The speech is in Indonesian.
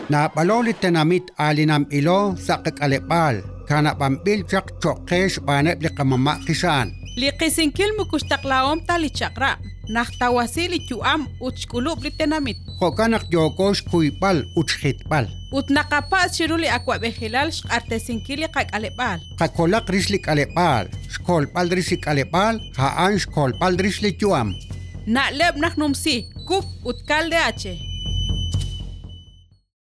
Na baloli tenamit alinam ilo sa kakalipal. Kana pambil chak chokesh banep li kamama kisaan. Liqisinkil mukustaklaom tali chakra. Nahtawasili chuam uchkulub li tenamit. Hokanak yokos kuipal uchhitpal. Ut nakapa siruli akwa behilal artesinkili kakalipal. Kakolak rislik alepal. Skolpal rislik alepal. Haan skolpal rislik chuam. Na leb naknumsi. Kup utkalde ache.